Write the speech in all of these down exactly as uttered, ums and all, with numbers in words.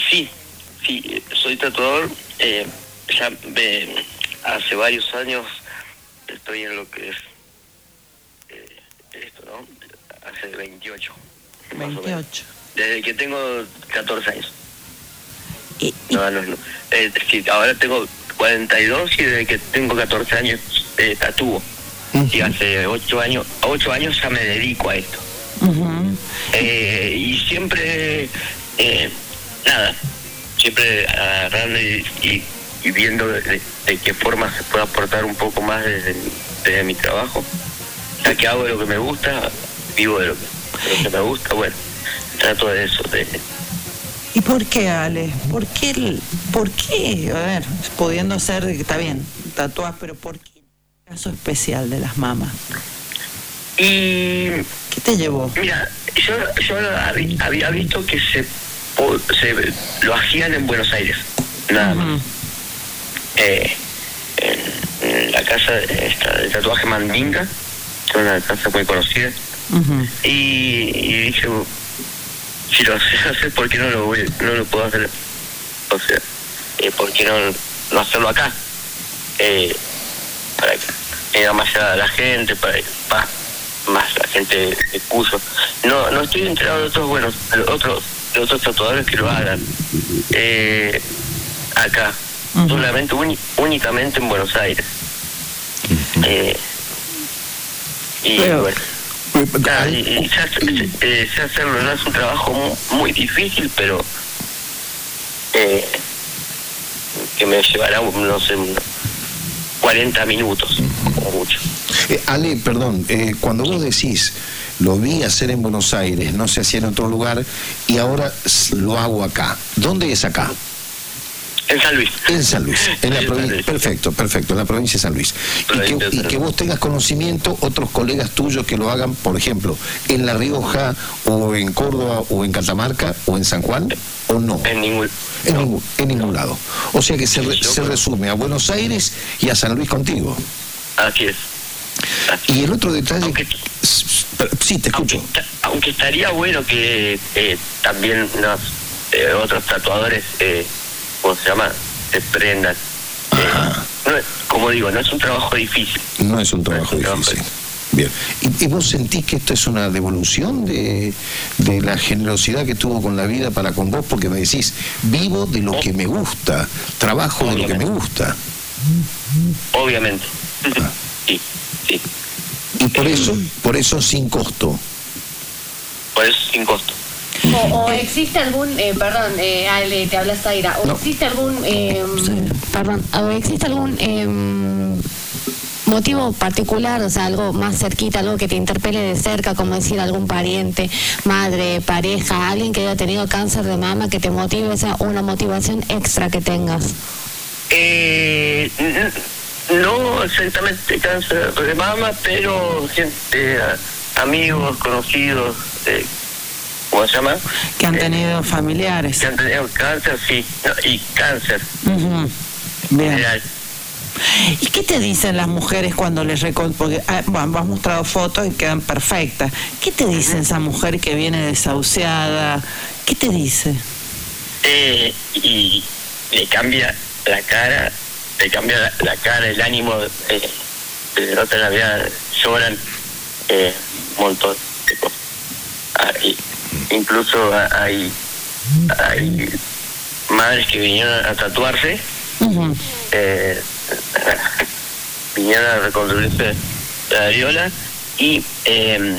Sí, sí, soy tatuador. Eh, ya eh, hace varios años estoy en lo que es eh, esto, ¿no? Hace veintiocho. veintiocho. Desde que tengo catorce años. Y, y... No, no, no. Eh, sí, ahora tengo cuarenta y dos y desde que tengo catorce años eh, tatúo. Uh-huh. Y hace ocho años, ocho años ya me dedico a esto. Uh-huh. Eh, y siempre, eh, nada, siempre agarrando y, y, y viendo de, de, de qué forma se puede aportar un poco más desde, desde mi trabajo. Ya que hago lo que me gusta, vivo de lo que, de lo que me gusta, bueno, trato de eso. De, ¿Y por qué, Ale? ¿Por qué? El, ¿Por qué? A ver, pudiendo ser, está bien, tatuás, pero ¿por qué el caso especial de las mamas? Y... ¿Qué te llevó? Mira, yo, yo había visto que se, se lo hacían en Buenos Aires, nada más. Uh-huh. Eh, en, en la casa esta, de tatuaje Mandinga, que es una casa muy conocida. Uh-huh. Y, y dije, si lo sé hacer, ¿por qué no lo voy, no lo puedo hacer? O sea, eh, ¿por qué no, no hacerlo acá? Eh, para que tenga más allá la gente, para que pa, más la gente de Cuyo. No, no estoy enterado de otros buenos, de otros, de otros tatuadores que lo hagan eh, acá, uh-huh. solamente uni, únicamente en Buenos Aires. Uh-huh. Eh, y Pero... bueno. Ah, y, y sé, eh, sé hacerlo, no es un trabajo muy, muy difícil, pero eh, que me llevará, no sé, cuarenta minutos, o mucho. Eh, Ale, perdón, eh, cuando vos decís, lo vi hacer en Buenos Aires, no se hacía en otro lugar, y ahora lo hago acá, ¿dónde es acá? En San Luis. En San Luis, en la provincia. Perfecto, perfecto, en la provincia de San Luis. Y que, y que vos tengas conocimiento, otros colegas tuyos que lo hagan, por ejemplo, en La Rioja, o en Córdoba, o en Catamarca, o en San Juan, o no. En ningún, en no. ningún, en ningún lado. O sea que se, re, se resume a Buenos Aires y a San Luis contigo. Así es. Así y el otro detalle... Aunque, sí, te escucho. Aunque, aunque estaría bueno que eh, también los, eh, otros tatuadores... Eh, ¿cómo se llama? Se prendan. Eh, no es, como digo, no es un trabajo difícil. No es un trabajo no es un difícil. Trabajo. Bien. ¿Y, ¿Y vos sentís que esto es una devolución de, de la generosidad que tuvo con la vida para con vos? Porque me decís, vivo de lo que me gusta, trabajo Obviamente. de lo que me gusta. Obviamente. Ah. Sí, sí. Y por eso, por eso sin costo. Por eso sin costo. O, o existe algún, eh, perdón, eh, Ale, te habla Zaira, o no. existe algún, eh, perdón, o existe algún eh, motivo particular, o sea, algo más cerquita, algo que te interpele de cerca, como decir algún pariente, madre, pareja, alguien que haya tenido cáncer de mama, que te motive, o sea, una motivación extra que tengas. Eh, no exactamente cáncer de mama, pero gente, amigos, conocidos, eh, ¿cómo se llama? Que han tenido eh, familiares. Que han tenido cáncer, sí, no, y cáncer. Uh-huh. Bien. General. ¿Y qué te dicen las mujeres cuando les recon... Porque ah, bueno, has mostrado fotos y quedan perfectas. ¿Qué te dice uh-huh. esa mujer que viene desahuciada? ¿Qué te dice? Eh, y le cambia la cara, le cambia la, la cara, el ánimo, eh, de la otra la vida, lloran eh, un montón de cosas. Ah, y, incluso hay, hay madres que vinieron a tatuarse, uh-huh. eh, vinieron a reconstruirse la areola y eh,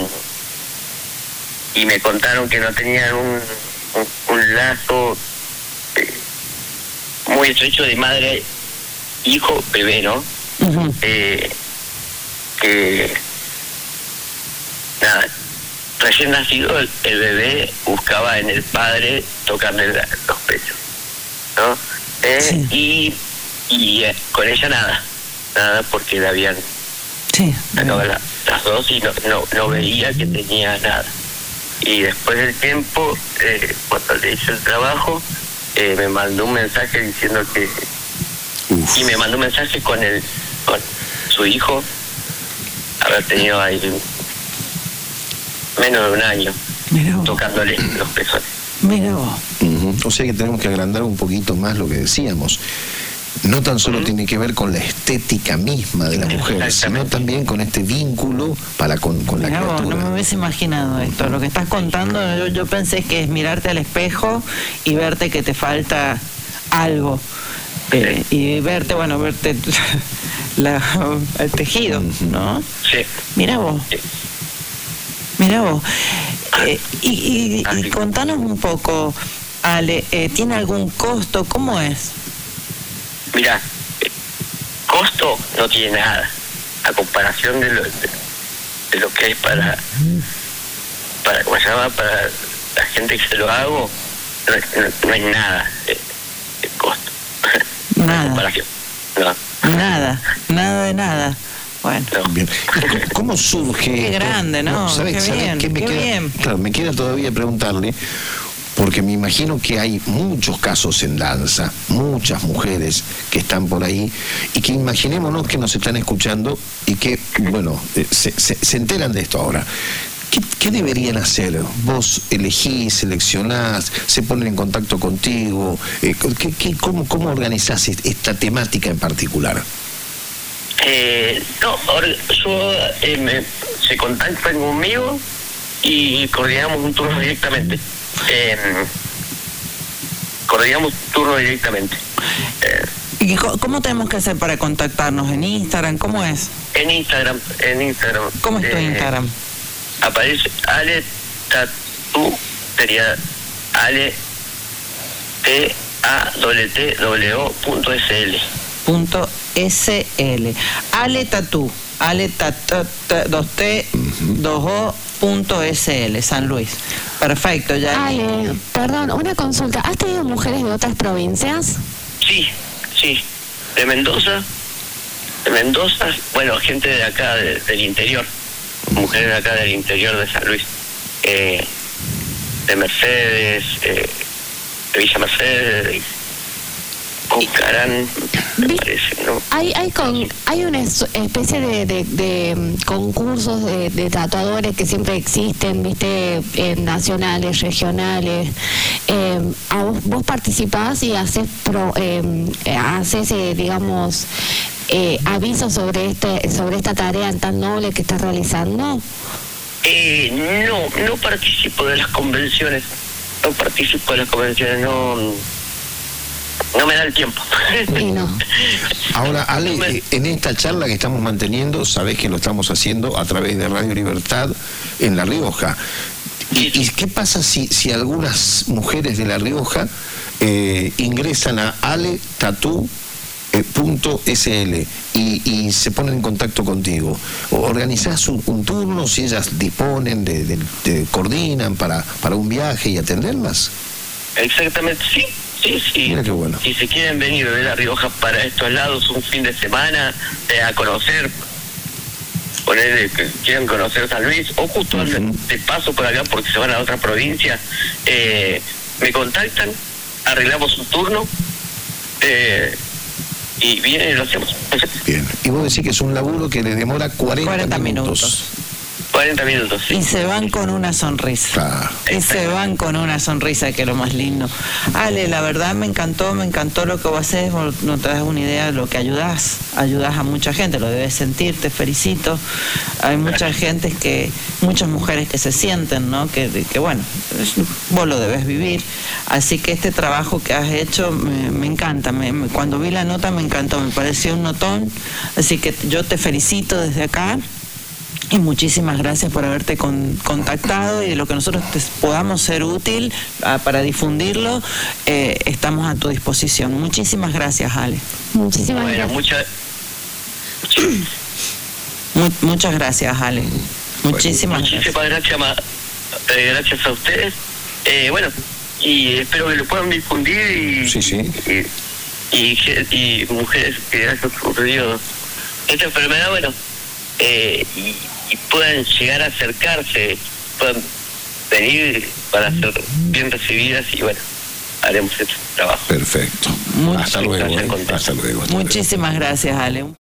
y me contaron que no tenían un, un, un lazo eh, muy estrecho de madre, hijo, bebé, ¿no? Uh-huh. Eh, que nada, recién nacido el, el bebé buscaba en el padre tocarle la, los pechos, ¿no? Eh, sí. Y, y eh, con ella nada, nada porque la habían sí, sacado la, las dos y no, no, no veía que tenía nada. Y después del tiempo, eh, cuando le hice el trabajo, eh, me mandó un mensaje diciendo que... Uf. Y me mandó un mensaje con el con su hijo, haber tenido ahí menos de un año, tocándole los pezones. Mira vos. Uh-huh. O sea que tenemos que agrandar un poquito más lo que decíamos. No tan solo uh-huh. tiene que ver con la estética misma de la mujer, sino también con este vínculo para con, con la Mirá, criatura. No me hubiese imaginado esto. Lo que estás contando, yo, yo pensé que es mirarte al espejo y verte que te falta algo. Eh, y verte, bueno, verte la, el tejido, ¿no? Sí. Mirá vos. Mirá vos. Eh, y, y, y contanos un poco, Ale, eh, ¿tiene algún costo? ¿Cómo es? Mira, costo no tiene nada a comparación de lo, de, de lo que es para para ¿cómo se llama? Para la gente que se lo hago, no, no, no hay nada de, de costo. Nada. Comparación. No. Nada, nada de nada. Bueno. No. Bien. ¿Cómo surge? Qué grande, ¿no? no ¿sabes, qué ¿sabes bien, qué me qué queda? bien. Claro, me queda todavía preguntarle, porque me imagino que hay muchos casos en danza, muchas mujeres que están por ahí y que imaginémonos que nos están escuchando y que, bueno, se, se, se enteran de esto ahora. ¿Qué, ¿Qué deberían hacer? Vos elegís, seleccionás, se ponen en contacto contigo. Eh, ¿qué, qué, cómo, ¿Cómo organizás esta temática en particular? Eh, no, ahora yo eh, me, se contactan conmigo y coordinamos un turno directamente. Eh, coordinamos turno directamente. Eh, ¿Y cómo tenemos que hacer para contactarnos? ¿En Instagram? ¿Cómo es? En Instagram, en Instagram. ¿Cómo es tu eh, Instagram? Aparece Ale Tatu, sería Ale T A T T W O punto S L. Punto S L. Ale Tatu. Ale Tatu, dos T, dos O, punto S L, San Luis. Perfecto, ya. Ale, perdón, una consulta. ¿Has tenido mujeres de otras provincias? Sí, sí. De Mendoza, de Mendoza, bueno, gente de acá, de, del interior. Mujeres de acá del interior de San Luis. Eh, de Mercedes, eh, de Villa Mercedes, Cucarán, me parece, ¿no? Hay hay con hay una especie de, de, de concursos de, de tatuadores que siempre existen, viste, eh, nacionales, regionales. Eh, a vos, vos participás y haces pro, eh, haces eh, digamos eh, avisos sobre este sobre esta tarea tan noble que estás realizando. Eh, no, no participo de las convenciones, no participo de las convenciones, no. No me da el tiempo. No. Ahora, Ale, no me... en esta charla que estamos manteniendo, sabés que lo estamos haciendo a través de Radio Libertad en La Rioja. ¿Y, y qué pasa si, si algunas mujeres de La Rioja eh, ingresan a ale tatu punto S L y, y se ponen en contacto contigo? ¿Organizás un, un turno, si ellas disponen, de, de, de coordinan para, para un viaje y atenderlas? Exactamente, sí. Sí, sí. Mira qué bueno. Si se quieren venir de La Rioja para estos lados un fin de semana eh, a conocer, ponerle que quieran conocer San Luis, o justo uh-huh. de paso por acá porque se van a otra provincia, eh, me contactan, arreglamos un turno eh, y vienen y lo hacemos. Bien. Y vos decís que es un laburo que les demora cuarenta, cuarenta minutos. minutos. cuarenta minutos, sí. Y se van con una sonrisa. Claro. Y se van con una sonrisa, que es lo más lindo. Ale, la verdad me encantó, me encantó lo que vos haces, vos no te das una idea de lo que ayudás. Ayudás a mucha gente, lo debes sentir, te felicito. Hay mucha gente que, muchas mujeres que se sienten, ¿no? Que, que bueno, vos lo debes vivir. Así que este trabajo que has hecho me, me encanta. Me, me, cuando vi la nota me encantó, me pareció un notón. Así que yo te felicito desde acá. Y muchísimas gracias por haberte con, contactado, y de lo que nosotros te podamos ser útil uh, para difundirlo, eh, estamos a tu disposición. Muchísimas gracias, Ale. Muchísimas bueno, gracias. Mucha... Mu muchas gracias, Ale. Muchísimas, muchísimas gracias. Gracias, eh, gracias a ustedes. Eh, bueno, y espero que lo puedan difundir y, sí, sí. y, y, y mujeres que hayan sufrido esta enfermedad, bueno, eh, y, y puedan llegar a acercarse, puedan venir para ser bien recibidas, y bueno, haremos este trabajo. Perfecto. Much hasta luego, eh. hasta luego. Hasta Muchísimas luego. gracias, Ale.